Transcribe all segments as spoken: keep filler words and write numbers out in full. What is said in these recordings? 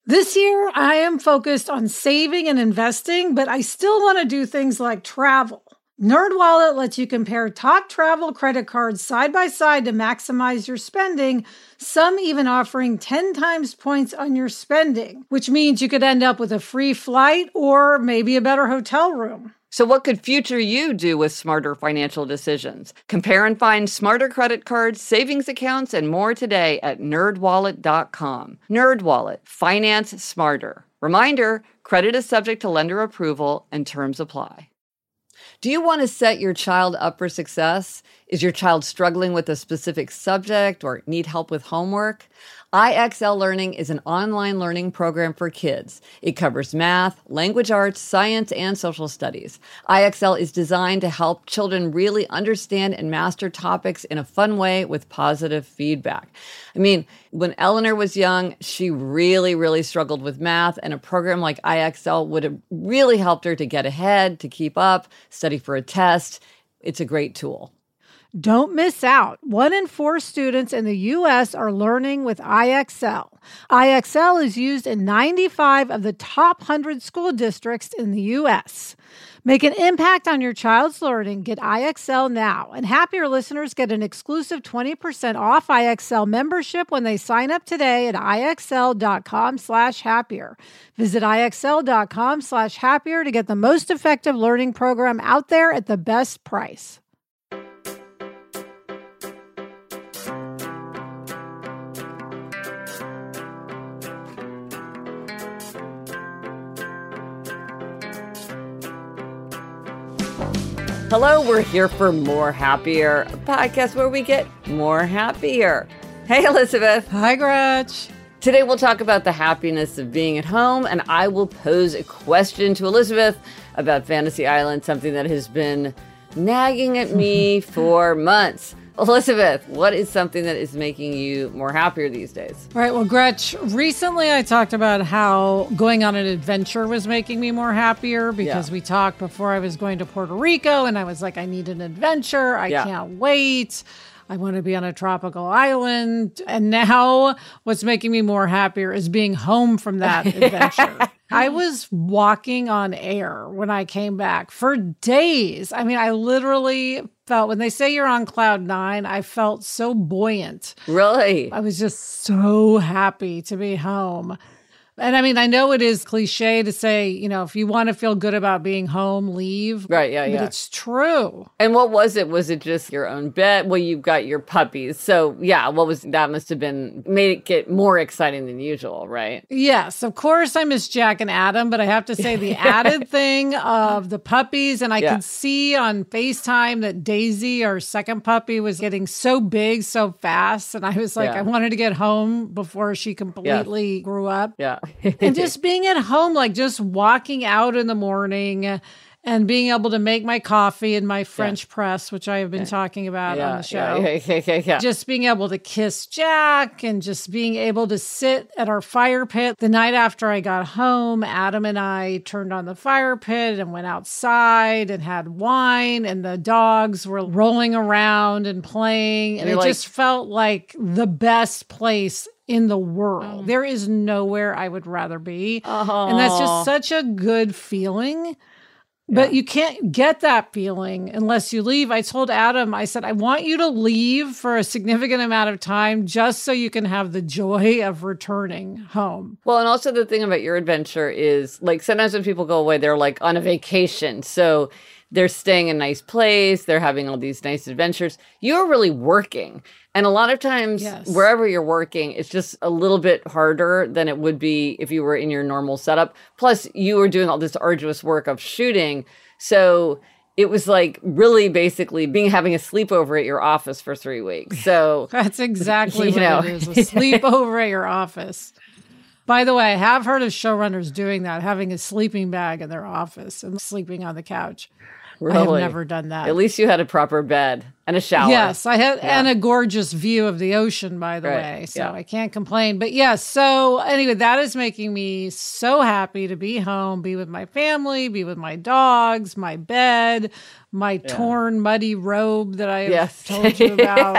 This year, I am focused on saving and investing, but I still want to do things like travel. NerdWallet lets you compare top travel credit cards side by side to maximize your spending, some even offering ten times points on your spending, which means you could end up with a free flight or maybe a better hotel room. So what could future you do with smarter financial decisions? Compare and find smarter credit cards, savings accounts, and more today at nerd wallet dot com. NerdWallet. Finance smarter. Reminder, credit is subject to lender approval and terms apply. Do you want to set your child up for success? Is your child struggling with a specific subject or need help with homework? I X L Learning is an online learning program for kids. It covers math, language arts, science, and social studies. I X L is designed to help children really understand and master topics in a fun way with positive feedback. I mean, when Eleanor was young, she really, really struggled with math, and a program like I X L would have really helped her to get ahead, to keep up, study for a test. It's a great tool. Don't miss out. One in four students in the U S are learning with I X L. I X L is used in ninety-five of the top one hundred school districts in the U S. Make an impact on your child's learning. Get I X L now. And Happier listeners get an exclusive twenty percent off I X L membership when they sign up today at IXL.com slash happier. Visit IXL.com slash happier to get the most effective learning program out there at the best price. Hello, we're here for More Happier, a podcast where we get more happier. Hey, Elizabeth. Hi, Gretch. Today we'll talk about the happiness of being at home, and I will pose a question to Elizabeth about Fantasy Island, something that has been nagging at me for months. Elizabeth, what is something that is making you more happier these days? All right. Well, Gretch, recently I talked about how going on an adventure was making me more happier because yeah. we talked before I was going to Puerto Rico and I was like, I need an adventure. I yeah. can't wait. I want to be on a tropical island. And now what's making me more happier is being home from that adventure. I was walking on air when I came back for days. I mean, I literally felt, when they say you're on cloud nine, I felt so buoyant. Really? I was just so happy to be home. And I mean, I know it is cliche to say, you know, if you want to feel good about being home, leave. Right, yeah, but yeah. But it's true. And what was it? Was it just your own bed? Well, you've got your puppies. So, yeah, what was that must have been, made it get more exciting than usual, right? Yes, of course I miss Jack and Adam, but I have to say the added thing of the puppies, and I yeah. could see on FaceTime that Daisy, our second puppy, was getting so big so fast. And I was like, yeah. I wanted to get home before she completely yes. grew up. Yeah. And just being at home, like just walking out in the morning and being able to make my coffee in my French yeah. press, which I have been yeah. talking about yeah, on the show. Yeah, yeah, yeah, yeah. Just being able to kiss Jack and just being able to sit at our fire pit. The night after I got home, Adam and I turned on the fire pit and went outside and had wine, and the dogs were rolling around and playing. And, and it like, just felt like the best place in the world. Oh. There is nowhere I would rather be. Oh. And that's just such a good feeling. But yeah. you can't get that feeling unless you leave. I told Adam, I said, I want you to leave for a significant amount of time just so you can have the joy of returning home. Well, and also the thing about your adventure is, like, sometimes when people go away, they're like on a vacation. So they're staying in a nice place. They're having all these nice adventures. You're really working. And a lot of times, yes. wherever you're working, it's just a little bit harder than it would be if you were in your normal setup. Plus, you were doing all this arduous work of shooting. So it was like really basically being having a sleepover at your office for three weeks. So that's exactly what know. it is, a sleepover at your office. By the way, I have heard of showrunners doing that, having a sleeping bag in their office and sleeping on the couch. Really? I have never done that. At least you had a proper bed and a shower. Yes, I had, yeah. and a gorgeous view of the ocean, by the right. way. So yeah. I can't complain. But yes, so anyway, that is making me so happy to be home, be with my family, be with my dogs, my bed, my yeah. torn, muddy robe that I have yes. told you about.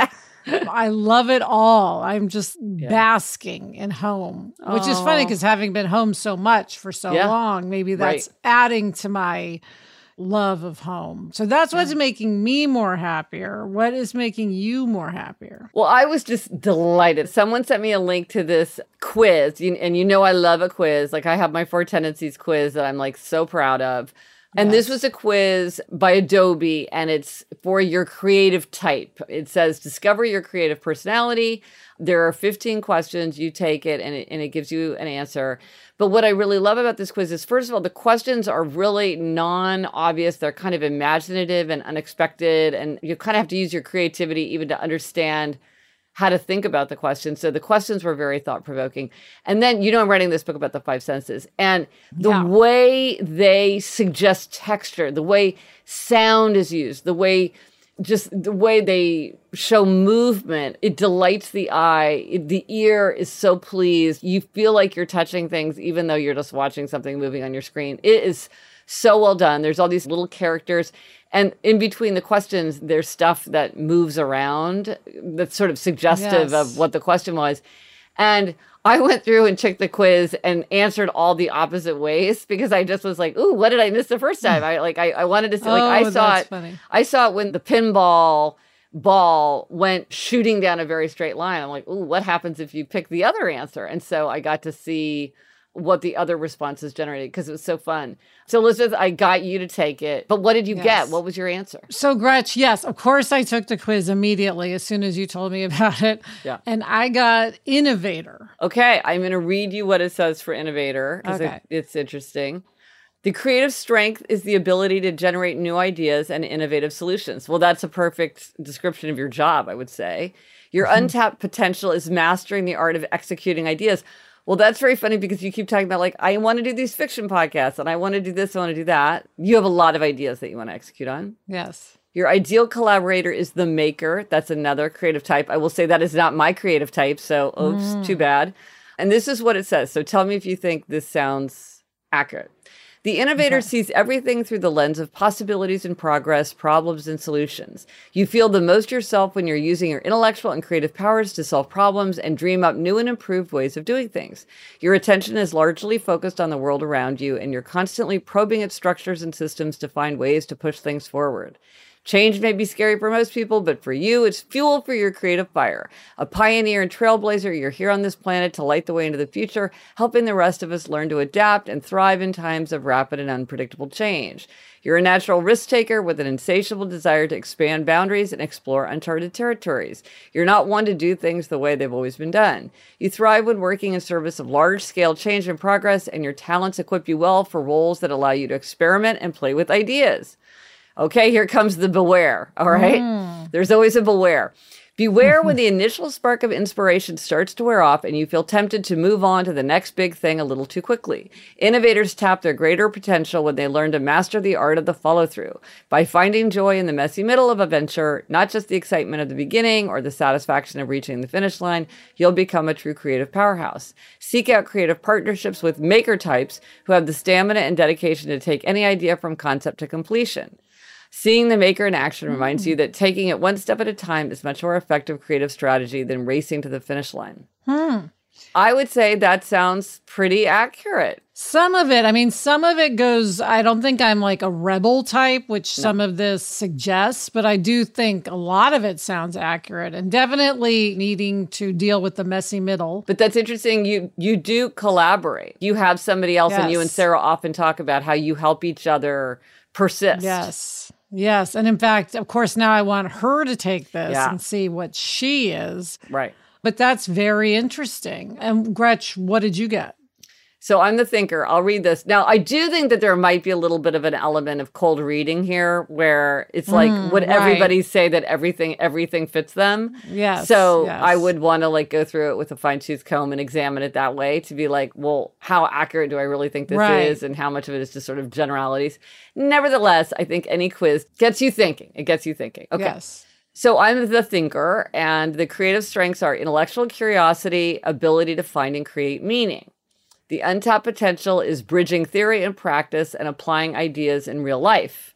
I love it all. I'm just Yeah. basking in home, which is funny Aw. because having been home so much for so Yeah. long, maybe that's Right. adding to my love of home. So that's what's making me more happier. What is making you more happier? Well, I was just delighted. Someone sent me a link to this quiz, you- and you know I love a quiz. Like I have my Four Tendencies quiz that I'm like so proud of. And this was a quiz by Adobe, and it's for your creative type. It says, discover your creative personality. There are fifteen questions. You take it, and it, and it gives you an answer. But what I really love about this quiz is, first of all, the questions are really non-obvious. They're kind of imaginative and unexpected, and you kind of have to use your creativity even to understand how to think about the questions. So the questions were very thought-provoking. And then, you know, I'm writing this book about the five senses. And the Yeah. way they suggest texture, the way sound is used, the way just the way they show movement, it delights the eye. It, the ear is so pleased. You feel like you're touching things, even though you're just watching something moving on your screen. It is so well done. There's all these little characters. And in between the questions, there's stuff that moves around that's sort of suggestive Yes. of what the question was. And I went through and checked the quiz and answered all the opposite ways because I just was like, ooh, what did I miss the first time? I like I, I wanted to see, like I Oh, saw that's it. funny. I saw it when the pinball ball went shooting down a very straight line. I'm like, ooh, what happens if you pick the other answer? And so I got to see what the other responses generated because it was so fun. So Elizabeth, I got you to take it, but what did you Yes. get? What was your answer? So, Gretch, yes, of course, I took the quiz immediately as soon as you told me about it. Yeah. And I got innovator. Okay, I'm going to read you what it says for innovator because Okay. it, it's interesting. The creative strength is the ability to generate new ideas and innovative solutions. Well, that's a perfect description of your job, I would say. Your untapped potential is mastering the art of executing ideas. Well, that's very funny because you keep talking about, like, I want to do these fiction podcasts and I want to do this, I want to do that. You have a lot of ideas that you want to execute on. Yes. Your ideal collaborator is the maker. That's another creative type. I will say that is not my creative type, so oops, Mm. too bad. And this is what it says. So tell me if you think this sounds accurate. The innovator Okay. sees everything through the lens of possibilities and progress, problems and solutions. You feel the most yourself when you're using your intellectual and creative powers to solve problems and dream up new and improved ways of doing things. Your attention is largely focused on the world around you, and you're constantly probing its structures and systems to find ways to push things forward. Change may be scary for most people, but for you, it's fuel for your creative fire. A pioneer and trailblazer, you're here on this planet to light the way into the future, helping the rest of us learn to adapt and thrive in times of rapid and unpredictable change. You're a natural risk taker with an insatiable desire to expand boundaries and explore uncharted territories. You're not one to do things the way they've always been done. You thrive when working in service of large-scale change and progress, and your talents equip you well for roles that allow you to experiment and play with ideas. Okay, here comes the beware, all right? Mm. There's always a beware. Beware when the initial spark of inspiration starts to wear off and you feel tempted to move on to the next big thing a little too quickly. Innovators tap their greater potential when they learn to master the art of the follow-through. By finding joy in the messy middle of a venture, not just the excitement of the beginning or the satisfaction of reaching the finish line, you'll become a true creative powerhouse. Seek out creative partnerships with maker types who have the stamina and dedication to take any idea from concept to completion. Seeing the maker in action reminds you that taking it one step at a time is much more effective creative strategy than racing to the finish line. Hmm. I would say that sounds pretty accurate. Some of it, I mean, some of it goes, I don't think I'm like a rebel type, which No. some of this suggests, but I do think a lot of it sounds accurate and definitely needing to deal with the messy middle. But that's interesting. You you do collaborate. You have somebody else, and you and Yes. Sarah often talk about how you help each other persist. Yes. Yes. And in fact, of course, now I want her to take this Yeah. and see what she is. Right. But that's very interesting. And Gretch, what did you get? So I'm the thinker. I'll read this. Now, I do think that there might be a little bit of an element of cold reading here where it's like, Mm, would right. everybody say that everything everything fits them? Yes. So yes. I would want to like go through it with a fine tooth comb and examine it that way to be like, well, how accurate do I really think this Right. is? And how much of it is just sort of generalities? Nevertheless, I think any quiz gets you thinking. It gets you thinking. Okay. Yes. So I'm the thinker, and the creative strengths are intellectual curiosity, ability to find and create meaning. The untapped potential is bridging theory and practice and applying ideas in real life.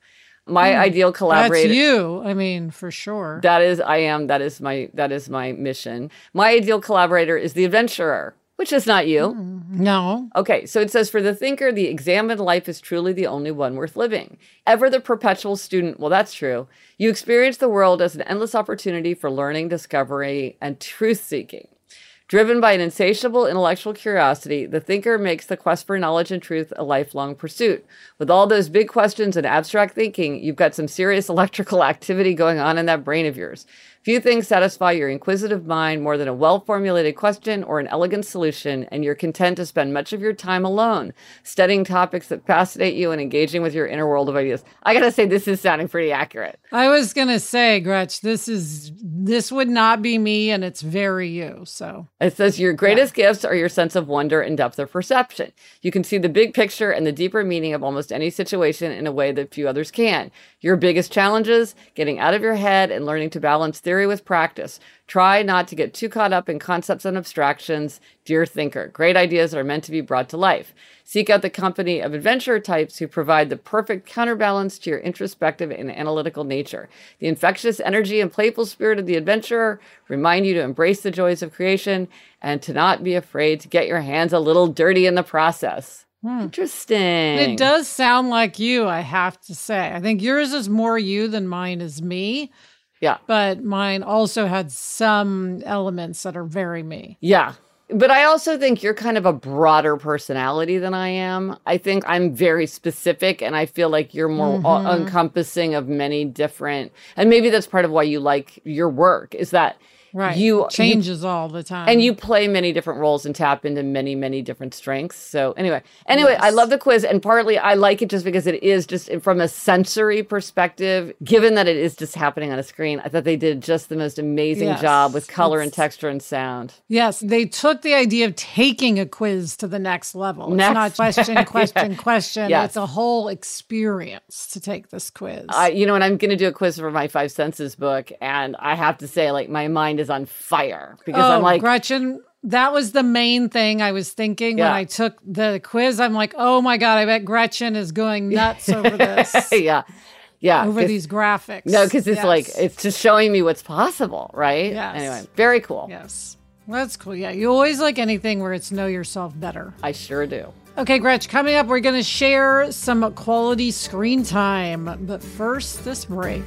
My mm. ideal collaborator. That's you. I mean, for sure. That is, I am. That is my, that is my mission. My ideal collaborator is the adventurer, which is not you. Mm, no. Okay, so it says, for the thinker, the examined life is truly the only one worth living. Ever the perpetual student, well, that's true. You experience the world as an endless opportunity for learning, discovery, and truth-seeking. Driven by an insatiable intellectual curiosity, the thinker makes the quest for knowledge and truth a lifelong pursuit. With all those big questions and abstract thinking, you've got some serious electrical activity going on in that brain of yours. Few things satisfy your inquisitive mind more than a well-formulated question or an elegant solution, and you're content to spend much of your time alone, studying topics that fascinate you and engaging with your inner world of ideas. I gotta say, this is sounding pretty accurate. I was gonna say, Gretch, this is this would not be me, and it's very you. So it says your greatest yeah. gifts are your sense of wonder and depth of perception. You can see the big picture and the deeper meaning of almost any situation in a way that few others can. Your biggest challenges, getting out of your head and learning to balance theory with practice. Try not to get too caught up in concepts and abstractions. Dear thinker, great ideas are meant to be brought to life. Seek out the company of adventurer types who provide the perfect counterbalance to your introspective and analytical nature. The infectious energy and playful spirit of the adventurer remind you to embrace the joys of creation and to not be afraid to get your hands a little dirty in the process. Hmm. Interesting. It does sound like you, I have to say. I think yours is more you than mine is me. Yeah. But mine also had some elements that are very me. Yeah. But I also think you're kind of a broader personality than I am. I think I'm very specific, and I feel like you're more mm-hmm. uh, encompassing of many different, and maybe that's part of why you like your work, is that right. you changes you, all the time. And you play many different roles and tap into many, many different strengths. So anyway, anyway, yes. I love the quiz. And partly I like it just because it is just from a sensory perspective, given that it is just happening on a screen. I thought they did just the most amazing yes. job with color it's, and texture and sound. Yes, they took the idea of taking a quiz to the next level. It's next. not question, question, yeah. question. Yes. It's a whole experience to take this quiz. Uh, you know, and I'm going to do a quiz for my Five Senses book. And I have to say, like, my mind is on fire because oh, I'm like, Gretchen, that was the main thing I was thinking yeah. when I took the quiz. I'm like, oh my God, I bet Gretchen is going nuts over this. yeah. Yeah. Over these graphics. No, because it's yes. like, it's just showing me what's possible, right? Yes. Anyway, very cool. Yes. That's cool. Yeah. You always like anything where it's know yourself better. I sure do. Okay, Gretch, coming up, we're going to share some quality screen time. But first, this break.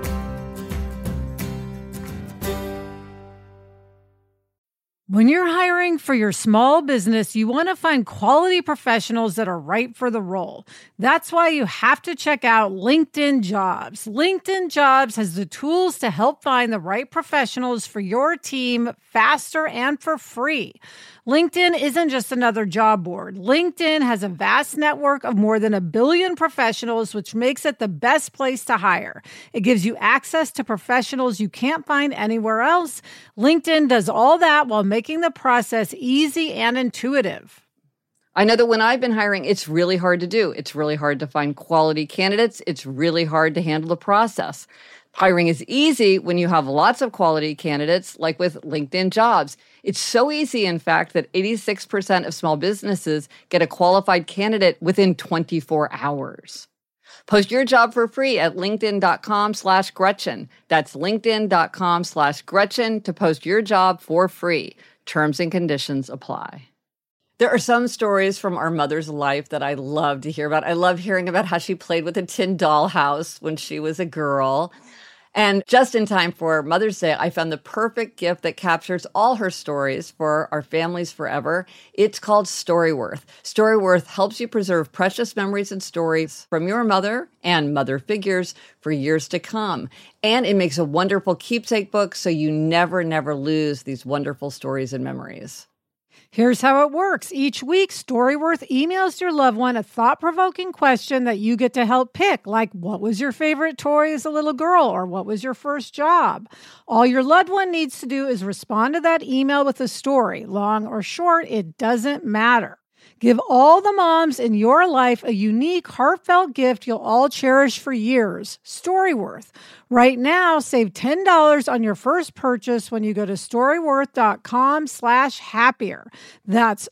When you're hiring for your small business, you want to find quality professionals that are right for the role. That's why you have to check out LinkedIn Jobs. LinkedIn Jobs has the tools to help find the right professionals for your team faster and for free. LinkedIn isn't just another job board. LinkedIn has a vast network of more than a billion professionals, which makes it the best place to hire. It gives you access to professionals you can't find anywhere else. LinkedIn does all that while making the process easy and intuitive. I know that when I've been hiring, it's really hard to do. It's really hard to find quality candidates. It's really hard to handle the process. Hiring is easy when you have lots of quality candidates, like with LinkedIn Jobs. It's so easy, in fact, that eighty-six percent of small businesses get a qualified candidate within twenty-four hours. Post your job for free at linkedin.com slash Gretchen. That's linkedin.com slash Gretchen to post your job for free. Terms and conditions apply. There are some stories from our mother's life that I love to hear about. I love hearing about how she played with a tin dollhouse when she was a girl. And just in time for Mother's Day, I found the perfect gift that captures all her stories for our families forever. It's called Storyworth. Storyworth helps you preserve precious memories and stories from your mother and mother figures for years to come. And it makes a wonderful keepsake book so you never, never lose these wonderful stories and memories. Here's how it works. Each week, Storyworth emails your loved one a thought-provoking question that you get to help pick, like what was your favorite toy as a little girl, or what was your first job? All your loved one needs to do is respond to that email with a story. Long or short, it doesn't matter. Give all the moms in your life a unique, heartfelt gift you'll all cherish for years. Storyworth. Right now, save ten dollars on your first purchase when you go to storyworth.com slash happier. That's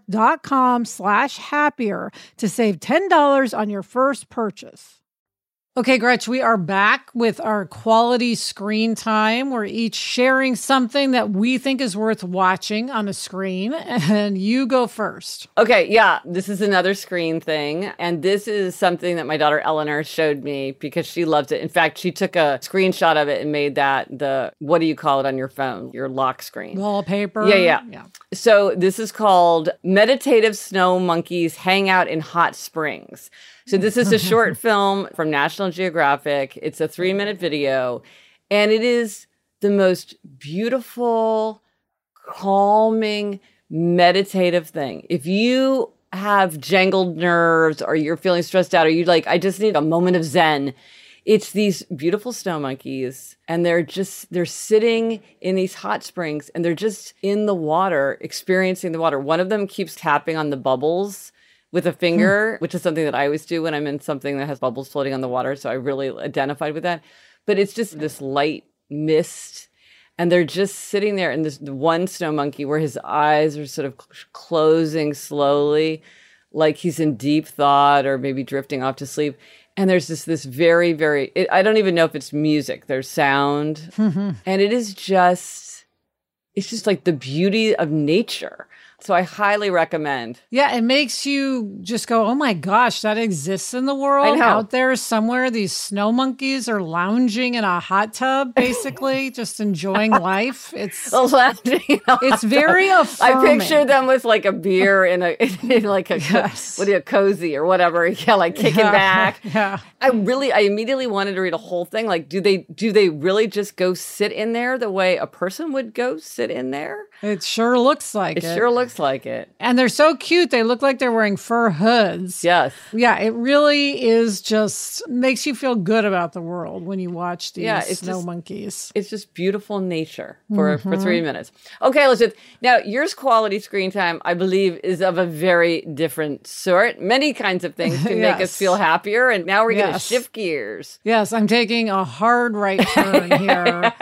storyworth.com slash happier to save ten dollars on your first purchase. Okay, Gretch, we are back with our quality screen time. We're each sharing something that we think is worth watching on a screen, and you go first. Okay, yeah, this is another screen thing, and this is something that my daughter Eleanor showed me because she loves it. In fact, she took a screenshot of it and made that the, what do you call it on your phone? Your lock screen. Wallpaper. Yeah, yeah. yeah. So this is called Meditative Snow Monkeys Hang Out in Hot Springs. So this is a short film from National Geographic. It's a three-minute video, and it is the most beautiful, calming, meditative thing. If you have jangled nerves or you're feeling stressed out or you like, I just need a moment of zen, it's these beautiful snow monkeys, and they're just, they're sitting in these hot springs, and they're just in the water, experiencing the water. One of them keeps tapping on the bubbles with a finger, which is something that I always do when I'm in something that has bubbles floating on the water. So I really identified with that. But it's just this light mist, and they're just sitting there. And this one snow monkey where his eyes are sort of closing slowly, like he's in deep thought or maybe drifting off to sleep. And there's this, this very, very, it, I don't even know if it's music. There's sound. And it is just, it's just like the beauty of nature. So I highly recommend. Yeah, it makes you just go, oh my gosh, that exists in the world. I know. Out there somewhere, these snow monkeys are lounging in a hot tub, basically, just enjoying life. It's it's very affirming. I picture them with like a beer in a in like a Yes. what do you cozy or whatever, yeah, like kicking Yeah. back. Yeah. I really, I immediately wanted to read a whole thing. Like, do they do they really just go sit in there the way a person would go sit in there? It sure looks like It it. sure looks like it. And they're so cute. They look like they're wearing fur hoods. Yes. Yeah, it really is just makes you feel good about the world when you watch these Yeah, it's snow just- monkeys. It's just beautiful nature for, for three minutes. Okay, Elizabeth. Now, yours quality screen time, I believe, is of a very different sort. Many kinds of things can make us Yes. feel happier. And now we're going to Yes. shift gears. Yes, I'm taking a hard right turn here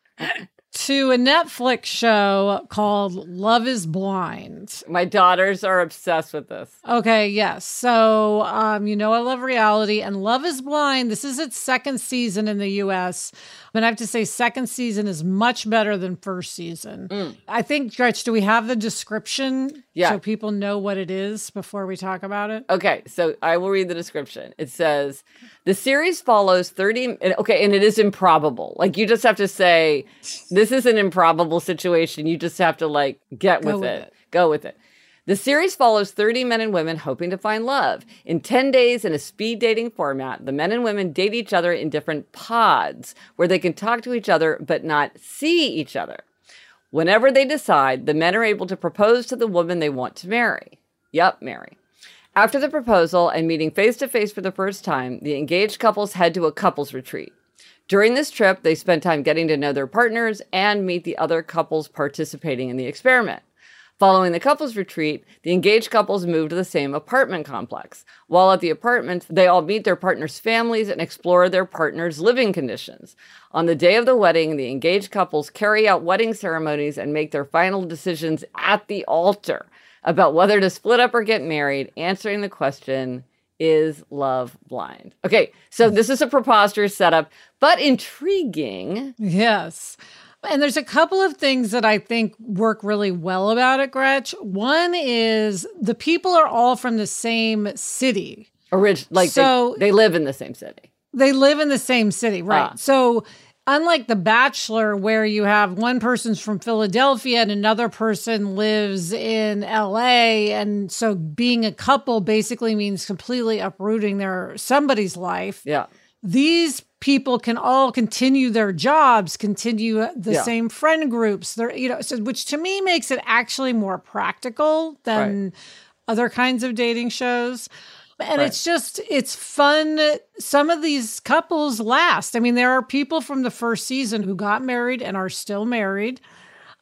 to a Netflix show called Love is Blind. My daughters are obsessed with this. Okay, yes. So, um, you know, I love reality, and Love is Blind. This is its second season in the U S. And I have to say, second season is much better than first season. I think, Gretch, do we have the description Yeah. so people know what it is before we talk about it? Okay, so I will read the description. It says, the series follows thirty, and- okay, and it is improbable. Like, you just have to say, this is an improbable situation. You just have to, like, get Go with, with it. it. Go with it. The series follows thirty men and women hoping to find love. In ten days, in a speed dating format, the men and women date each other in different pods where they can talk to each other but not see each other. Whenever they decide, the men are able to propose to the woman they want to marry. Yep, marry. After the proposal and meeting face-to-face for the first time, the engaged couples head to a couples retreat. During this trip, they spend time getting to know their partners and meet the other couples participating in the experiment. Following the couples retreat, the engaged couples move to the same apartment complex. While at the apartment, they all meet their partners' families and explore their partners' living conditions. On the day of the wedding, the engaged couples carry out wedding ceremonies and make their final decisions at the altar about whether to split up or get married, answering the question, is love blind? Okay, so this is a preposterous setup, but intriguing. Yes. And there's a couple of things that I think work really well about it, Gretch. One is the people are all from the same city. Orig- like So- they, they live in the same city. They live in the same city, right? Ah. So unlike The Bachelor, where you have one person's from Philadelphia and another person lives in L A, and so being a couple basically means completely uprooting their somebody's life. Yeah. These people can all continue their jobs, continue the Yeah. same friend groups. They're, you know, so which to me makes it actually more practical than other kinds of dating shows. And Right. it's just, it's fun. Some of these couples last. I mean, there are people from the first season who got married and are still married.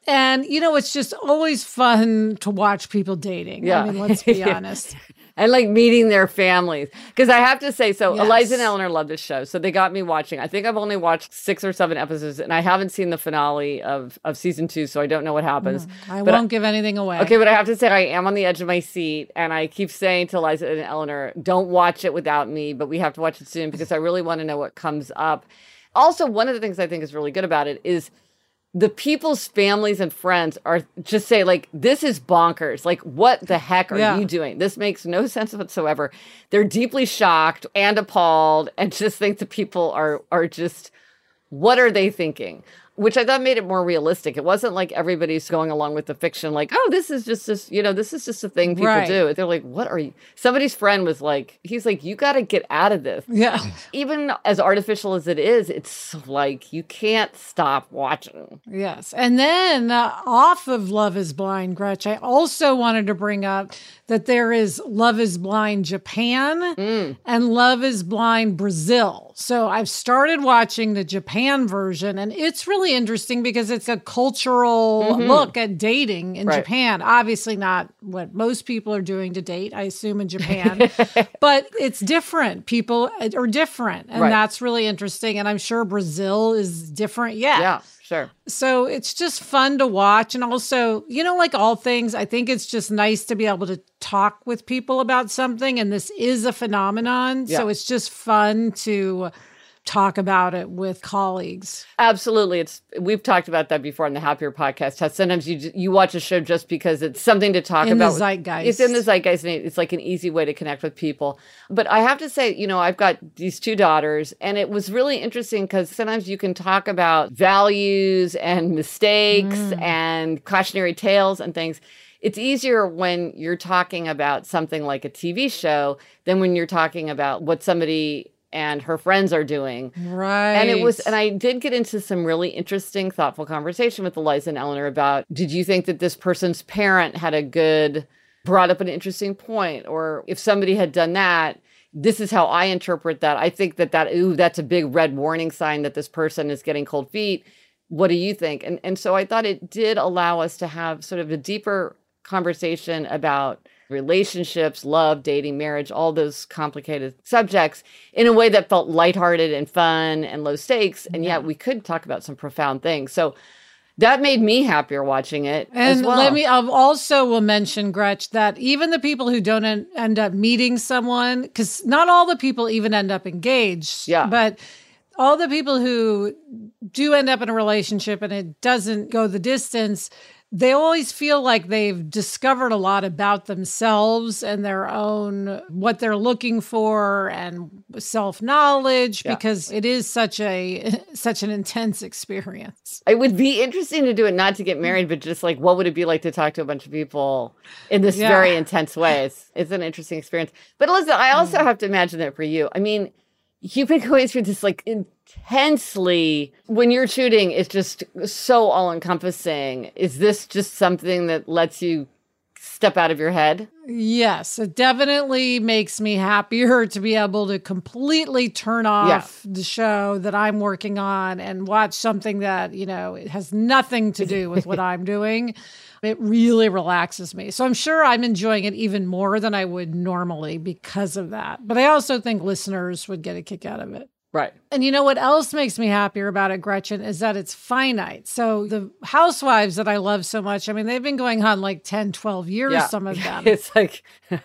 And, you know, it's just always fun to watch people dating. Yeah. I mean, let's be Yeah. honest. And like meeting their families. Because I have to say, so Yes. Eliza and Eleanor love this show. So they got me watching. I think I've only watched six or seven episodes, and I haven't seen the finale of, of season two, so I don't know what happens. I But won't give anything away. Okay, but I have to say, I am on the edge of my seat, and I keep saying to Eliza and Eleanor, don't watch it without me, but we have to watch it soon because I really want to know what comes up. Also, one of the things I think is really good about it is the people's families and friends are just say, like, this is bonkers. Like, what the heck are Yeah. you doing? This makes no sense whatsoever. They're deeply shocked and appalled and just think the people are are just, what are they thinking? Which I thought made it more realistic. It wasn't like everybody's going along with the fiction, like, oh, this is just this, you know, this is just a thing people Right. do. They're like, what are you? Somebody's friend was like, he's like, you got to get out of this. Yeah. Even as artificial as it is, it's like, you can't stop watching. Yes. And then uh, off of Love is Blind, Gretch, I also wanted to bring up that there is Love is Blind Japan Mm. and Love is Blind Brazil. So I've started watching the Japan version, and it's really interesting because it's a cultural look at dating in Right. Japan. Obviously not what most people are doing to date, I assume, in Japan, but it's different. People are different, and Right. that's really interesting. And I'm sure Brazil is different yet. Yeah, sure. So it's just fun to watch. And also, you know, like all things, I think it's just nice to be able to talk with people about something. And this is a phenomenon. So Yeah. it's just fun to talk about it with colleagues. Absolutely. It's we've talked about that before on the Happier podcast. How sometimes you you watch a show just because it's something to talk In the about. zeitgeist. It's in the zeitgeist, and it's like an easy way to connect with people. But I have to say, you know, I've got these two daughters, and it was really interesting because sometimes you can talk about values and mistakes and cautionary tales and things. It's easier when you're talking about something like a T V show than when you're talking about what somebody and her friends are doing. Right. And it was, and I did get into some really interesting, thoughtful conversation with Eliza and Eleanor about, did you think that this person's parent had a good, brought up an interesting point? Or if somebody had done that, this is how I interpret that. I think that that, ooh, that's a big red warning sign that this person is getting cold feet. What do you think? And, and so I thought it did allow us to have sort of a deeper conversation about relationships, love, dating, marriage, all those complicated subjects in a way that felt lighthearted and fun and low stakes. And yet we could talk about some profound things. So that made me happier watching it And as well. let me, I also will mention, Gretch, that even the people who don't en- end up meeting someone, because not all the people even end up engaged, Yeah. but all the people who do end up in a relationship and it doesn't go the distance, they always feel like they've discovered a lot about themselves and their own, what they're looking for and self-knowledge, Yeah. because it is such a, such an intense experience. It would be interesting to do it, not to get married, but just like, what would it be like to talk to a bunch of people in this Yeah. very intense way? It's, it's an interesting experience. But listen, I also have to imagine that for you. I mean, you've been going through this like intensely, when you're shooting, it's just so all encompassing. Is this just something that lets you step out of your head? Yes, it definitely makes me happier to be able to completely turn off the show that I'm working on and watch something that, you know, it has nothing to do with what I'm doing. It really relaxes me. So I'm sure I'm enjoying it even more than I would normally because of that. But I also think listeners would get a kick out of it. Right. And you know what else makes me happier about it, Gretchen, is that it's finite. So the Housewives that I love so much, I mean, they've been going on like ten, twelve years, Yeah. some of them. It's like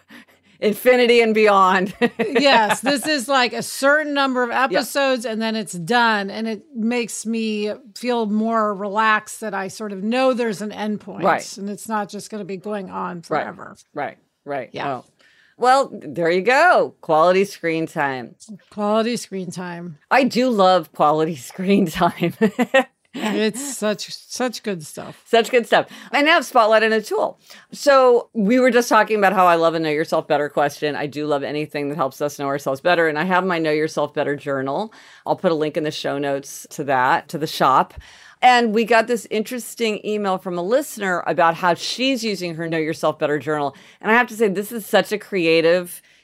infinity and beyond. Yes, this is like a certain number of episodes and then it's done. And it makes me feel more relaxed that I sort of know there's an end point. Right. And it's not just going to be going on forever. Right, right. Yeah. Oh. Well, there you go. Quality screen time. Quality screen time. I do love quality screen time. It's such, such good stuff. Such good stuff. I now have Spotlight and a tool. So we were just talking about how I love a Know Yourself Better question. I do love anything that helps us know ourselves better. And I have my Know Yourself Better journal. I'll put a link in the show notes to that, to the shop. And we got this interesting email from a listener about how she's using her Know Yourself Better journal. And I have to say, this is such a creative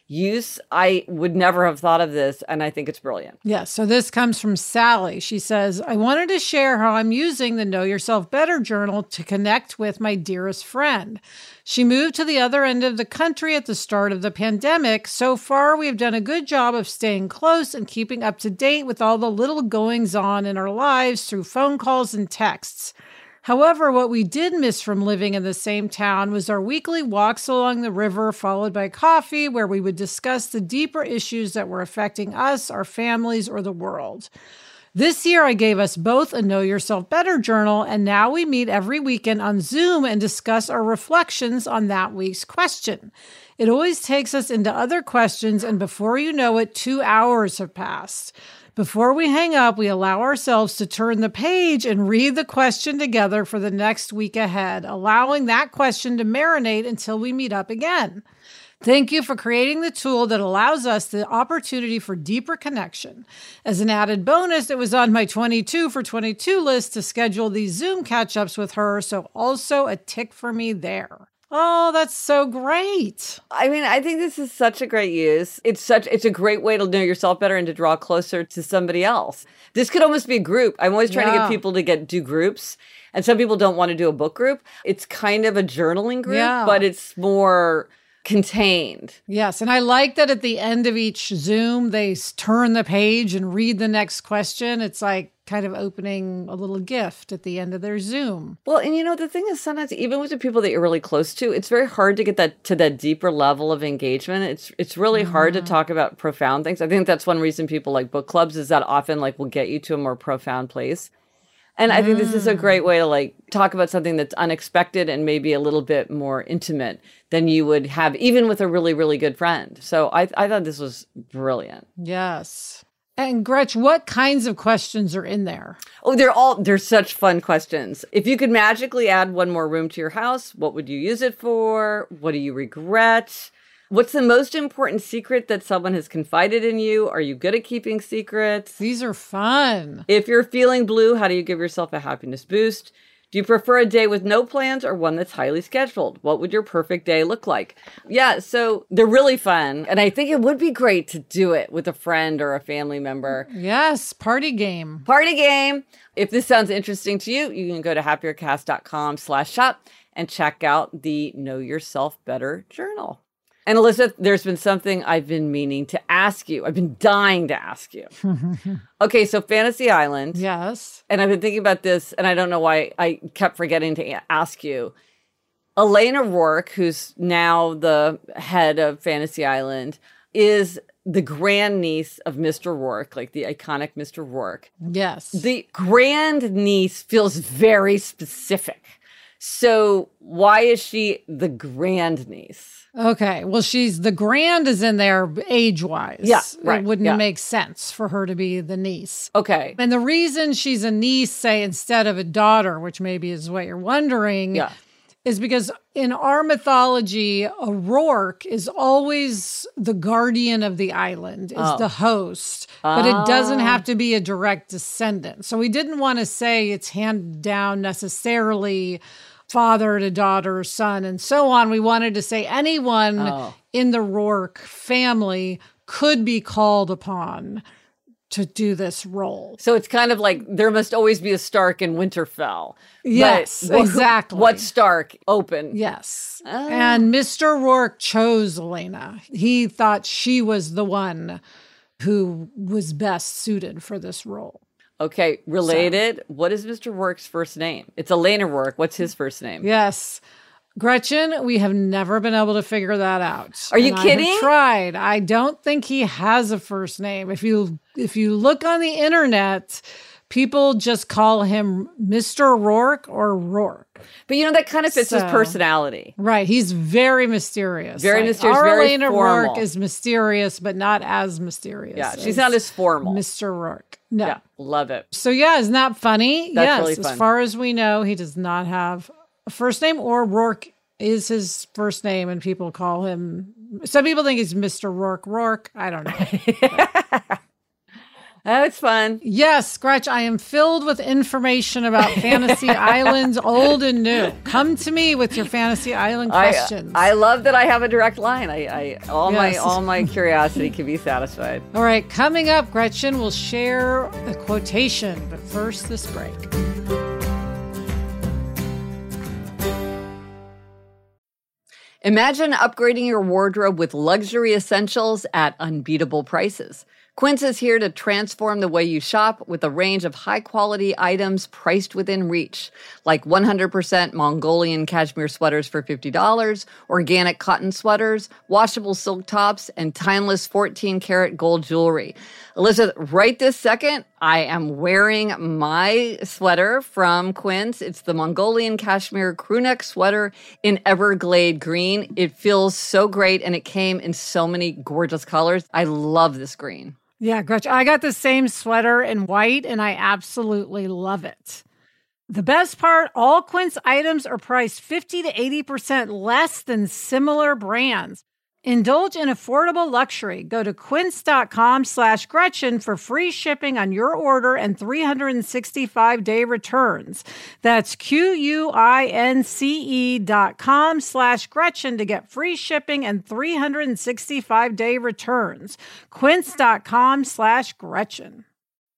use. I would never have thought of this, and I think it's brilliant. Yeah, so this comes from Sally. She says, I wanted to share how I'm using the Know Yourself Better journal to connect with my dearest friend. She moved to the other end of the country at the start of the pandemic. So far, we've done a good job of staying close and keeping up to date with all the little goings on in our lives through phone calls and texts. However, what we did miss from living in the same town was our weekly walks along the river, followed by coffee, where we would discuss the deeper issues that were affecting us, our families, or the world. This year, I gave us both a Know Yourself Better journal, and now we meet every weekend on Zoom and discuss our reflections on that week's question. It always takes us into other questions, and before you know it, two hours have passed. Before we hang up, we allow ourselves to turn the page and read the question together for the next week ahead, allowing that question to marinate until we meet up again. Thank you for creating the tool that allows us the opportunity for deeper connection. As an added bonus, it was on my twenty-two for twenty-two list to schedule these Zoom catch-ups with her, so also a tick for me there. Oh, that's so great. I mean, I think this is such a great use. It's such it's a great way to know yourself better and to draw closer to somebody else. This could almost be a group. I'm always trying yeah. to get people to get do groups. And some people don't want to do a book group. It's kind of a journaling group, yeah. but it's more contained. Yes. And I like that at the end of each Zoom, they turn the page and read the next question. It's like kind of opening a little gift at the end of their Zoom. Well, and you know, the thing is sometimes even with the people that you're really close to, it's very hard to get that to that deeper level of engagement. It's it's really mm-hmm. hard to talk about profound things. I think that's one reason people like book clubs is that often like will get you to a more profound place. And I think this is a great way to like talk about something that's unexpected and maybe a little bit more intimate than you would have even with a really, really good friend. So I, I thought this was brilliant. Yes. And Gretch, what kinds of questions are in there? Oh, they're all, they're such fun questions. If you could magically add one more room to your house, what would you use it for? What do you regret? What's the most important secret that someone has confided in you? Are you good at keeping secrets? These are fun. If you're feeling blue, how do you give yourself a happiness boost? Do you prefer a day with no plans or one that's highly scheduled? What would your perfect day look like? Yeah, so they're really fun. And I think it would be great to do it with a friend or a family member. Yes, party game. Party game. If this sounds interesting to you, you can go to happiercast.com slash shop and check out the Know Yourself Better journal. And Elizabeth, there's been something I've been meaning to ask you. I've been dying to ask you. Okay, so Fantasy Island. Yes. And I've been thinking about this, and I don't know why I kept forgetting to ask you. Elena Roark, who's now the head of Fantasy Island, is the grandniece of Mister Roark, like the iconic Mister Roark. Yes. The grandniece feels very specific. So why is she the grandniece? Okay. Well, she's the grand is in there age-wise. Yeah, right. It wouldn't yeah. make sense for her to be the niece. Okay. And the reason she's a niece, say, instead of a daughter, which maybe is what you're wondering, yeah. is because in our mythology, a Roark is always the guardian of the island, is oh. the host, but oh. it doesn't have to be a direct descendant. So we didn't want to say it's handed down necessarily father to daughter, son, and so on. We wanted to say anyone oh. in the Roark family could be called upon to do this role. So it's kind of like there must always be a Stark in Winterfell. Yes, but exactly. What Stark? Open. Yes. Oh. And Mister Roark chose Elena. He thought she was the one who was best suited for this role. Okay, related. So, what is Mister Roark's first name? It's Elena Roark. What's his first name? Yes. Gretchen, we have never been able to figure that out. Are you and kidding? I have tried. I don't think he has a first name. If you if you look on the internet, people just call him Mister Roark or Roark. But you know, that kind of fits so, his personality. Right. He's very mysterious. Very like, mysterious, our very Elena formal. Roark is mysterious, but not as mysterious. Yeah, she's not as formal. Mister Roark. No. Yeah, love it. So yeah, isn't that funny? That's yes, really fun. As far as we know, he does not have a first name, or Roark is his first name, and people call him, some people think he's Mister Roark Roark. I don't know. Oh, it's fun. Yes, Gretch, I am filled with information about fantasy islands, old and new. Come to me with your fantasy island questions. I, I love that I have a direct line. I, I all Yes. my all my curiosity can be satisfied. All right, coming up, Gretchen will share a quotation, but first, this break. Imagine upgrading your wardrobe with luxury essentials at unbeatable prices. Quince is here to transform the way you shop with a range of high-quality items priced within reach, like one hundred percent Mongolian cashmere sweaters for fifty dollars, organic cotton sweaters, washable silk tops, and timeless fourteen-karat gold jewelry. Elizabeth, right this second, I am wearing my sweater from Quince. It's the Mongolian cashmere crewneck sweater in Everglade green. It feels so great, and it came in so many gorgeous colors. I love this green. Yeah, Gretchen, I got the same sweater in white, and I absolutely love it. The best part, all Quince items are priced fifty to eighty percent less than similar brands. Indulge in affordable luxury. Go to quince.com slash Gretchen for free shipping on your order and three hundred sixty-five day returns. That's Q-U-I-N-C-E dot com slash Gretchen to get free shipping and three hundred sixty-five day returns. Quince.com slash Gretchen.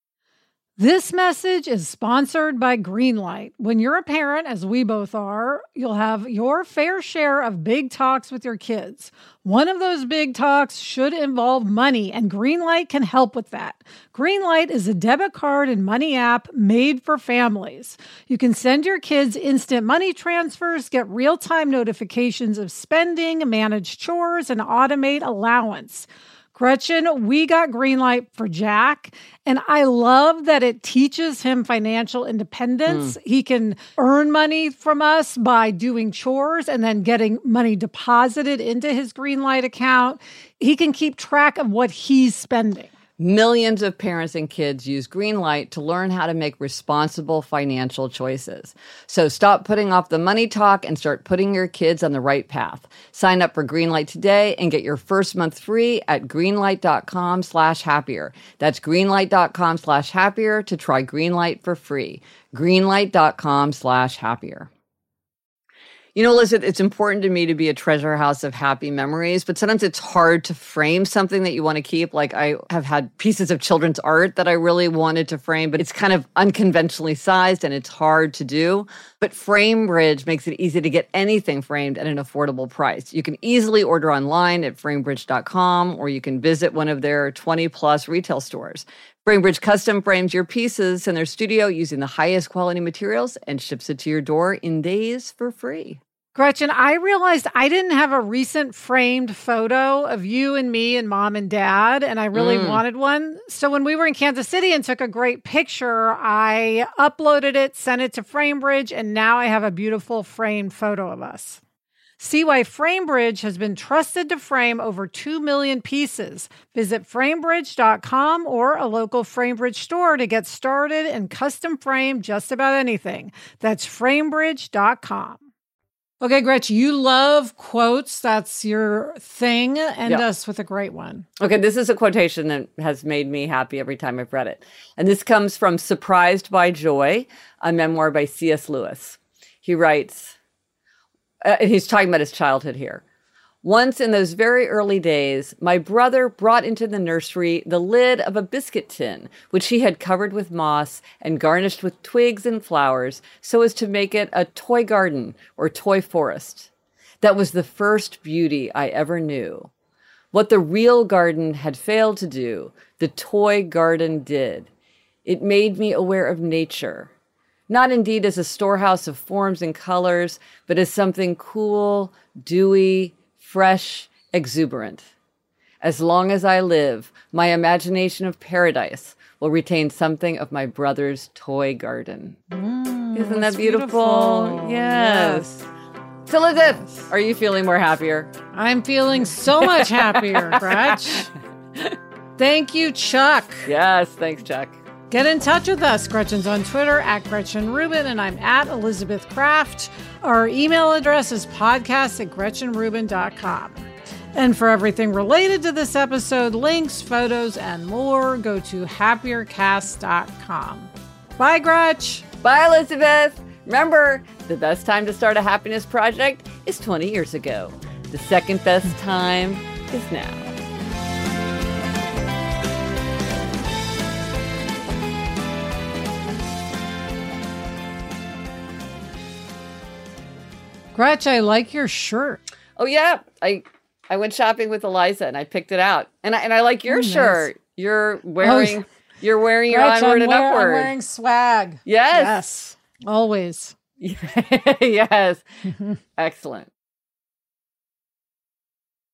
This message is sponsored by Greenlight. When you're a parent, as we both are, you'll have your fair share of big talks with your kids. One of those big talks should involve money, and Greenlight can help with that. Greenlight is a debit card and money app made for families. You can send your kids instant money transfers, get real-time notifications of spending, manage chores, and automate allowance. Gretchen, we got Greenlight for Jack, and I love that it teaches him financial independence. Mm. He can earn money from us by doing chores and then getting money deposited into his Greenlight account. He can keep track of what he's spending. Millions of parents and kids use Greenlight to learn how to make responsible financial choices. So stop putting off the money talk and start putting your kids on the right path. Sign up for Greenlight today and get your first month free at greenlight.com slash happier. That's greenlight.com slash happier to try Greenlight for free. Greenlight.com slash happier. You know, Elizabeth, it's important to me to be a treasure house of happy memories, but sometimes it's hard to frame something that you want to keep. Like I have had pieces of children's art that I really wanted to frame, but it's kind of unconventionally sized and it's hard to do. But FrameBridge makes it easy to get anything framed at an affordable price. You can easily order online at framebridge dot com, or you can visit one of their twenty plus retail stores. FrameBridge custom frames your pieces in their studio using the highest quality materials and ships it to your door in days for free. Gretchen, I realized I didn't have a recent framed photo of you and me and mom and dad, and I really mm. wanted one. So when we were in Kansas City and took a great picture, I uploaded it, sent it to FrameBridge, and now I have a beautiful framed photo of us. See why FrameBridge has been trusted to frame over two million pieces. Visit framebridge dot com or a local FrameBridge store to get started and custom frame just about anything. That's framebridge dot com. Okay, Gretch, you love quotes. That's your thing. End yep. us with a great one. Okay, this is a quotation that has made me happy every time I've read it. And this comes from Surprised by Joy, a memoir by C S Lewis. He writes, uh, he's talking about his childhood here. Once in those very early days, my brother brought into the nursery the lid of a biscuit tin, which he had covered with moss and garnished with twigs and flowers so as to make it a toy garden or toy forest. That was the first beauty I ever knew. What the real garden had failed to do, the toy garden did. It made me aware of nature, not indeed as a storehouse of forms and colors, but as something cool, dewy, fresh, exuberant. As long as I live, my imagination of paradise will retain something of my brother's toy garden. Mm, Isn't that beautiful? beautiful. Yes. yes. So, Elizabeth, are you feeling more happier? I'm feeling so much happier, Gretch. Thank you, Chuck. Yes, thanks, Chuck. Get in touch with us. Gretchen's on Twitter at Gretchen Rubin, and I'm at Elizabeth Kraft. Our email address is podcast at gretchen rubin dot com. And for everything related to this episode, links, photos, and more, go to happier cast dot com. Bye, Gretch. Bye, Elizabeth. Remember, the best time to start a happiness project is twenty years ago. The second best time is now. Gretch, I like your shirt. Oh, yeah. I I went shopping with Eliza and I picked it out. And I, and I like your oh, nice. shirt. You're wearing, oh, you're wearing your Gretch, onward I'm and wear, upward. I'm wearing swag. Yes. Yes. Always. Yes. Excellent.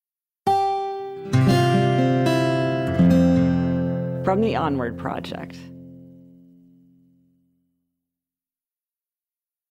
From the Onward Project.